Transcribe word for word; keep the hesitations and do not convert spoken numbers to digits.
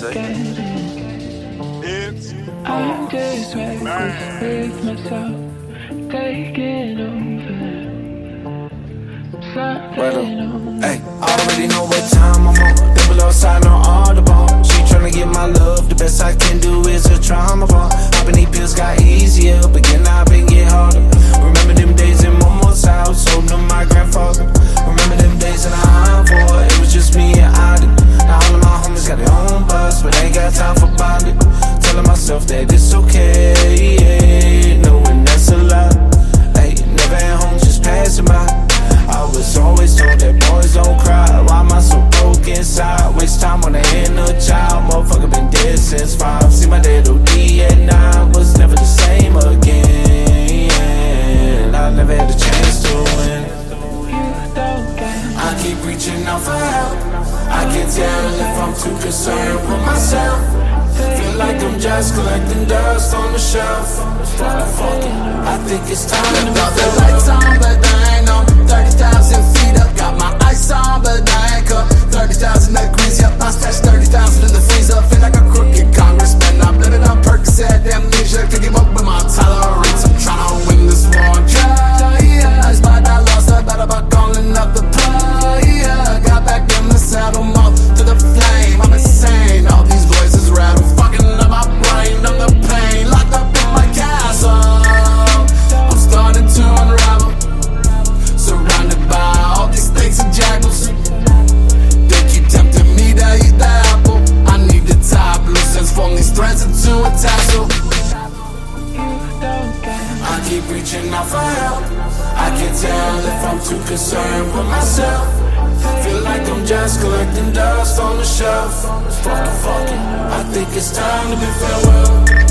get it. I'm just reckless with myself, taking over. Something on. Hey, I already know what time I'm on. Double outside on all the ball. She tryna get my love, the best I can do is a trauma ball. Poppin' these pills got easier, but getting out been get harder. Remember them days in Momo's house, holding up my grandfather. Remember them days in the Envoy, it was just me and Adi. Now all of my homies got their own bus, but ain't got time for bonding. Telling myself that it's okay, yeah, knowing that's a lie. Hey, never at home, just passing by. I was always told that boys don't cry. Why am I so broke inside? Waste time on the inner child. Motherfucker been dead since five. See my dad O D at nine. Was never the same again. I never had a chance to win. I keep reaching out for help. I can't tell if I'm too concerned with myself. Feel like I'm just collecting dust on the shelf. Fuck it, fuck it. I think it's time to got the lights on, but I ain't on. thirty thousand feet up, got my ice on, but I ain't cut. thirty thousand degrees, yep, I stashed thirty thousand in the freezer. Feel like a crooked congressman. I'm living on Percocet, amnesia. Can't keep up with my tolerance. I'm tryna win this war on drugs, but I lost. I bet about calling up the player. Got back in the saddle, mouth to the flame. I'm insane. All these voices rattle, fucking up my brain. I'm the pain, locked up in my castle. I'm starting to unravel, surrounded by all these snakes and jackals. They keep tempting me to eat the apple. I need the top loose ends, form these threads into a tassel. I keep reaching out for help. I can't tell if I'm too concerned with myself. Feel like I'm just collecting dust on the shelf. Fuck it, fuck it. I think it's time to bid farewell.